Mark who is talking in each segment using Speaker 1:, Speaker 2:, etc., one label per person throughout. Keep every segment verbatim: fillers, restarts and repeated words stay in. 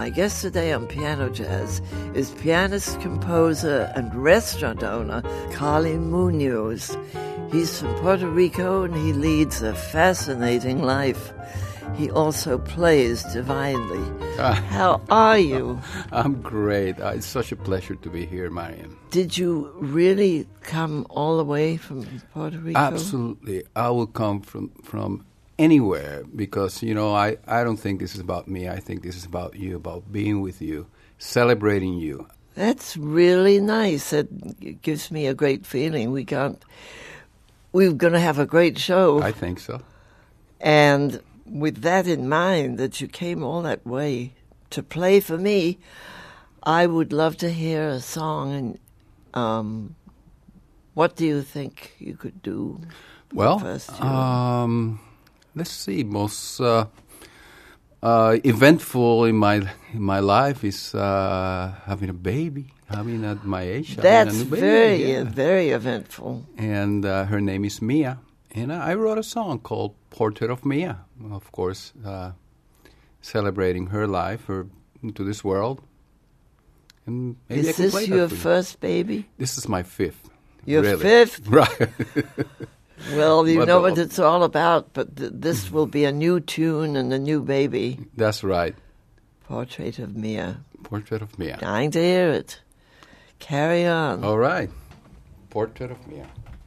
Speaker 1: My guest today on Piano Jazz is pianist, composer, and restaurant owner Carly Munoz. He's from Puerto Rico and he leads a fascinating life. He also plays divinely. Uh, How are you?
Speaker 2: I'm great. Uh, it's such a pleasure to be here, Mariam.
Speaker 1: Did you really come all the way from Puerto Rico?
Speaker 2: Absolutely. I will come from, from anywhere because, you know, I, I don't think this is about me. I think this is about you, about being with you, celebrating you.
Speaker 1: That's really nice. It gives me a great feeling. We can't... We're going to have a great show.
Speaker 2: I think so.
Speaker 1: And with that in mind, that you came all that way to play for me, I would love to hear a song. And um, what do you think you could do?
Speaker 2: Well,
Speaker 1: first
Speaker 2: um, let's see. Most uh, uh, eventful in my in my life is uh, having a baby. I mean, at my age,
Speaker 1: that's
Speaker 2: a new baby,
Speaker 1: very,
Speaker 2: yeah.
Speaker 1: very eventful.
Speaker 2: And uh, her name is Mia, and I wrote a song called "Portrait of Mia." Of course, uh, celebrating her life, her into this world. And maybe
Speaker 1: is
Speaker 2: I can
Speaker 1: this
Speaker 2: play
Speaker 1: your
Speaker 2: that for
Speaker 1: first you. baby?
Speaker 2: This is my fifth.
Speaker 1: Your
Speaker 2: really.
Speaker 1: fifth,
Speaker 2: right?
Speaker 1: Well, you
Speaker 2: but
Speaker 1: know
Speaker 2: uh,
Speaker 1: what it's all about. But th- this will be a new tune and a new baby.
Speaker 2: That's right.
Speaker 1: Portrait of Mia.
Speaker 2: Portrait of Mia.
Speaker 1: Dying to hear it. Carry on.
Speaker 2: All right. Portrait of Mia.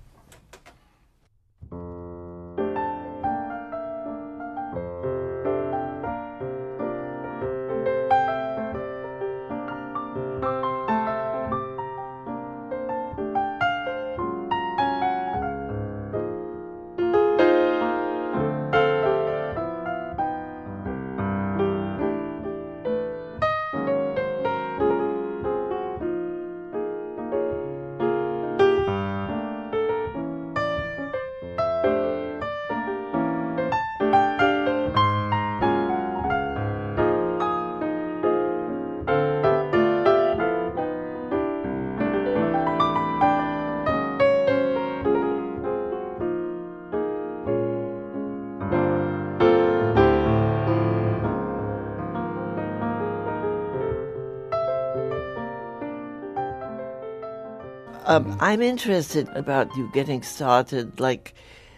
Speaker 1: Um, I'm interested about you getting started. Like,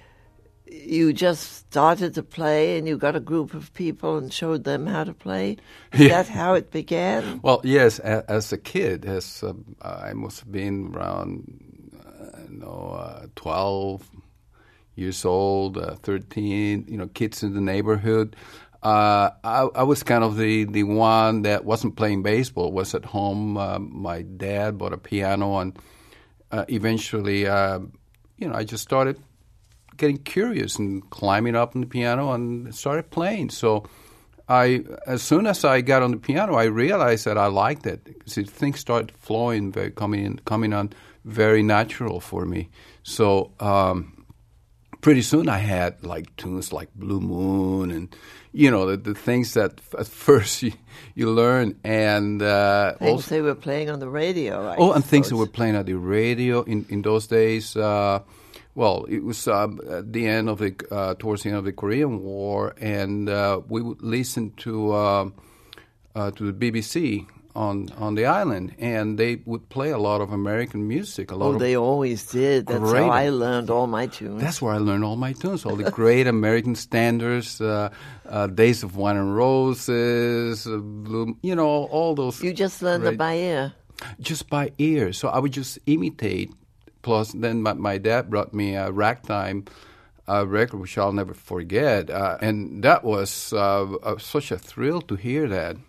Speaker 1: you just started to play and you got a group of people and showed them how to play? Is
Speaker 2: yeah.
Speaker 1: that how it began?
Speaker 2: Well, yes. A, as a kid, as uh, I must have been around, uh, you know, uh, twelve years old, uh, thirteen, you know, kids in the neighborhood. Uh, I, I was kind of the, the one that wasn't playing baseball, was at home. Uh, my dad bought a piano and Uh, eventually, uh, you know, I just started getting curious and climbing up on the piano and started playing. So, I as soon as I got on the piano, I realized that I liked it because things started flowing, very coming in, coming on very natural for me. So, um, pretty soon I had like tunes like Blue Moon and, you know, the, the things that at first you, you learn. And uh,
Speaker 1: things
Speaker 2: also,
Speaker 1: they were playing on the radio, I
Speaker 2: Oh, and
Speaker 1: suppose.
Speaker 2: things that were playing on the radio in, in those days. Uh, well, it was um, at the end of the, uh, towards the end of the Korean War, and uh, we would listen to uh, uh, to the B B C on on the island, and they would play a lot of American music. A lot
Speaker 1: Oh,
Speaker 2: of
Speaker 1: they always did. That's
Speaker 2: great-
Speaker 1: how I learned all my tunes.
Speaker 2: That's where I learned all my tunes, all the great American standards, uh, uh, Days of Wine and Roses, uh, Blue, you know, all those.
Speaker 1: You just learned them
Speaker 2: great-
Speaker 1: by ear.
Speaker 2: Just by ear. So I would just imitate. Plus, then my, my dad brought me a ragtime uh, record, which I'll never forget. Uh, and that was uh, uh, such a thrill to hear that.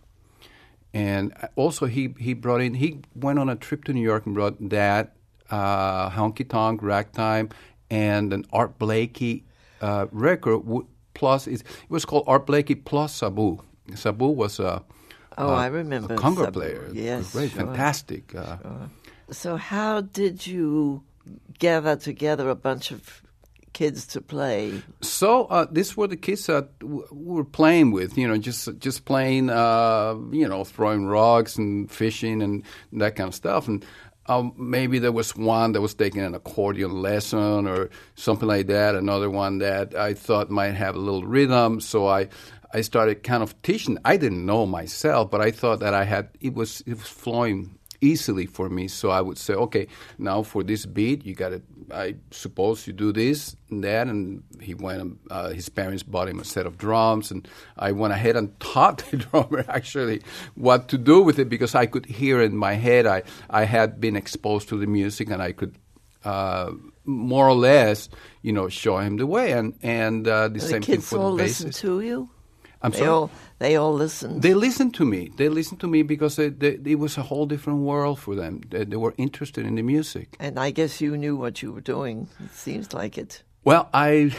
Speaker 2: And also, he, he brought in, he went on a trip to New York and brought that, uh, honky tonk, ragtime, and an Art Blakey uh, record. W- plus, it, it was called Art Blakey plus Sabu. Sabu was a,
Speaker 1: Oh,
Speaker 2: uh,
Speaker 1: I remember.
Speaker 2: a conga
Speaker 1: Sabu.
Speaker 2: player.
Speaker 1: Yes,
Speaker 2: Great,
Speaker 1: sure.
Speaker 2: fantastic. Uh,
Speaker 1: Sure. So how did you gather together a bunch of kids to play?
Speaker 2: So uh, these were the kids that w- we were playing with, you know, just just playing, uh, you know, throwing rocks and fishing and that kind of stuff. And um, maybe there was one that was taking an accordion lesson or something like that. Another one that I thought might have a little rhythm. So I I started kind of teaching. I didn't know myself, but I thought that I had it was it was flowing easily for me. So I would say, okay, now for this beat, you got to. I suppose you do this and that. And he went. And, uh, his parents bought him a set of drums, and I went ahead and taught the drummer actually what to do with it because I could hear in my head. I I had been exposed to the music, and I could. Uh, more or less, you know, show him the way, and and uh, the, the same thing for the bassist.
Speaker 1: The kids all listen to you.
Speaker 2: I'm
Speaker 1: they
Speaker 2: sorry.
Speaker 1: All, they all listen.
Speaker 2: They listen to me. They listen to me because they, they, it was a whole different world for them. They, they were interested in the music.
Speaker 1: And I guess you knew what you were doing. It seems like it.
Speaker 2: Well, I.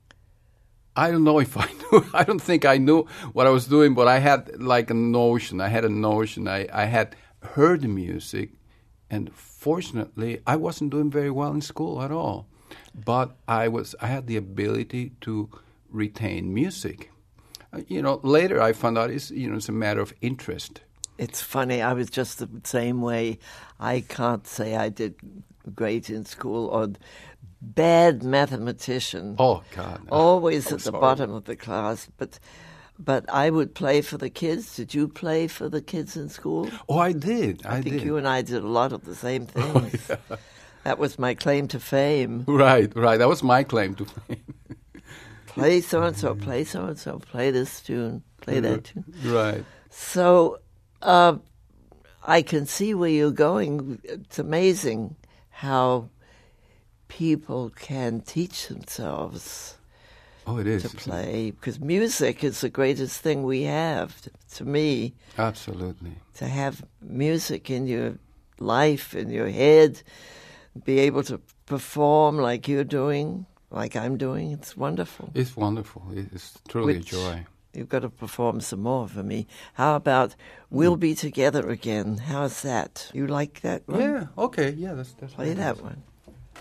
Speaker 2: I don't know if I knew. I don't think I knew what I was doing, but I had like a notion. I had a notion. I, I had heard the music. And fortunately, I wasn't doing very well in school at all. But I was, I had the ability to retain music. Uh, you know, later I found out it's, you know, it's a matter of interest.
Speaker 1: It's funny. I was just the same way. I can't say I did great in school or bad mathematician.
Speaker 2: Oh, God. No.
Speaker 1: Always
Speaker 2: I'm
Speaker 1: at the
Speaker 2: sorry.
Speaker 1: bottom of the class. But But I would play for the kids. Did you play for the kids in school?
Speaker 2: Oh, I did. I,
Speaker 1: I think
Speaker 2: did.
Speaker 1: you and I did a lot of the same things.
Speaker 2: Oh, yeah.
Speaker 1: That was my claim to fame.
Speaker 2: Right, right. That was my claim to fame.
Speaker 1: Play so-and-so, play so-and-so, play this tune, play that tune.
Speaker 2: Right.
Speaker 1: So uh, I can see where you're going. It's amazing how people can teach themselves
Speaker 2: Oh, it is.
Speaker 1: to play, because music is the greatest thing we have, to me.
Speaker 2: Absolutely.
Speaker 1: To have music in your life, in your head, be able to perform like you're doing, like I'm doing, it's wonderful.
Speaker 2: It's wonderful. It's truly
Speaker 1: Which
Speaker 2: a joy.
Speaker 1: You've got to perform some more for me. How about We'll Be Together Again? How's that? You like that one?
Speaker 2: Yeah, okay. Yeah, that's, that's
Speaker 1: Play
Speaker 2: very
Speaker 1: that
Speaker 2: nice.
Speaker 1: one.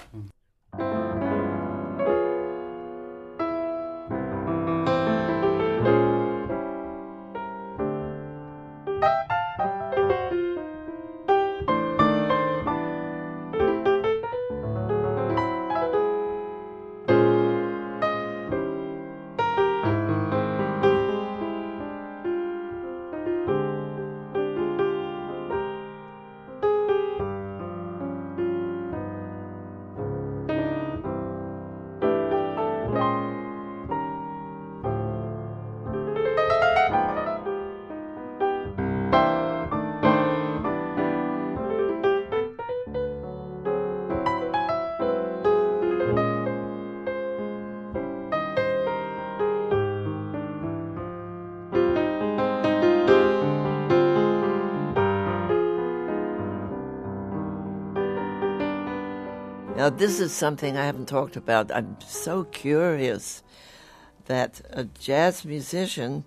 Speaker 1: Now, this is something I haven't talked about. I'm so curious that a jazz musician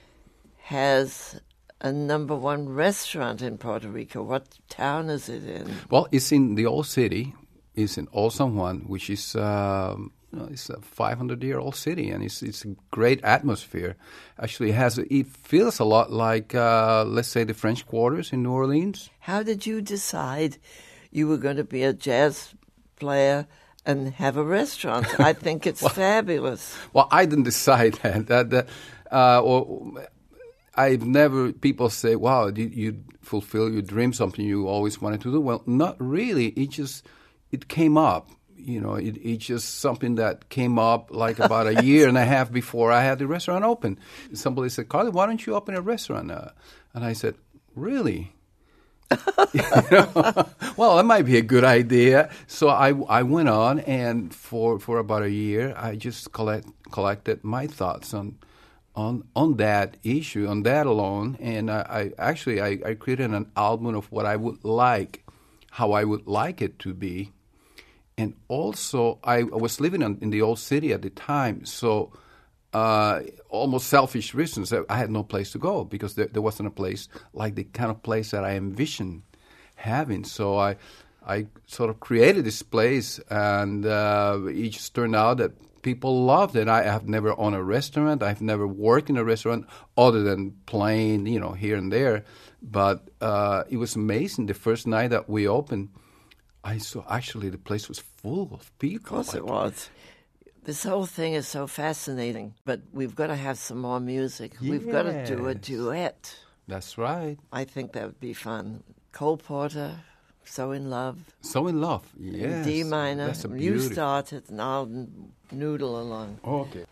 Speaker 1: has a number one restaurant in Puerto Rico. What town is it in?
Speaker 2: Well, it's in the old city. It's in Old San Juan, which is um, you know, it's a five hundred year old city, and it's it's a great atmosphere. Actually, it has it feels a lot like uh, let's say the French Quarters in New Orleans.
Speaker 1: How did you decide you were going to be a jazz player and have a restaurant? I think it's well, fabulous.
Speaker 2: Well, I didn't decide that. that, that uh, or I've never. People say, "Wow, did you fulfill your dream? Something you always wanted to do?" Well, not really. It just it came up. You know, it, it's just something that came up like about a year and a half before I had the restaurant open. Somebody said, "Carly, why don't you open a restaurant?" Uh, and I said, "Really?" you know? Well, that might be a good idea. So I, I went on, and for, for about a year, I just collect, collected my thoughts on on on that issue, on that alone. And I, I actually I, I created an album of what I would like, how I would like it to be. And also, I, I was living in, in the old city at the time, so uh, almost selfish reasons. I had no place to go because there, there wasn't a place like the kind of place that I envisioned having. So I, I sort of created this place, and uh, it just turned out that people loved it. I have never owned a restaurant. I've never worked in a restaurant other than playing, you know, here and there. But uh, it was amazing. The first night that we opened, I saw actually the place was full of people.
Speaker 1: Of course
Speaker 2: like,
Speaker 1: it was. This whole thing is so fascinating, but we've got to have some more music. We've got to do a
Speaker 2: Yes.
Speaker 1: duet.
Speaker 2: That's right.
Speaker 1: I think that would be fun. Cole Porter, So in Love.
Speaker 2: So in Love.
Speaker 1: in
Speaker 2: Yes.
Speaker 1: D minor.
Speaker 2: That's a
Speaker 1: You
Speaker 2: beautiful.
Speaker 1: start it and I'll n- noodle along.
Speaker 2: Okay.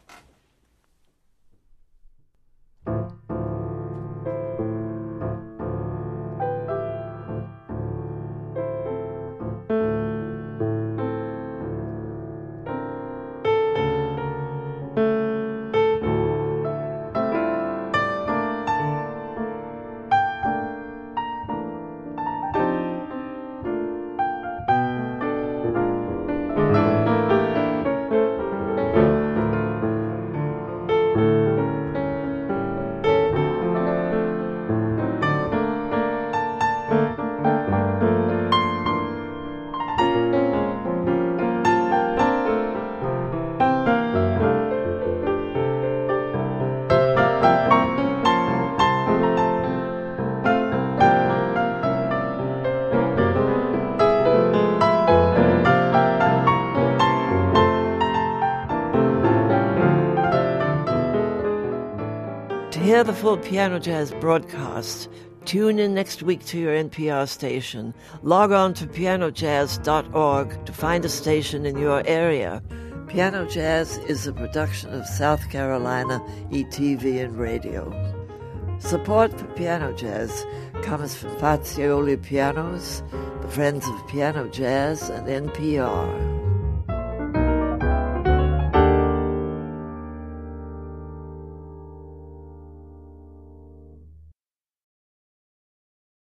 Speaker 1: To hear the full Piano Jazz broadcast, tune in next week to your N P R station. Log on to piano jazz dot org to find a station in your area. Piano Jazz is a production of South Carolina E T V and Radio. Support for Piano Jazz comes from Fazioli Pianos, the Friends of Piano Jazz, and N P R.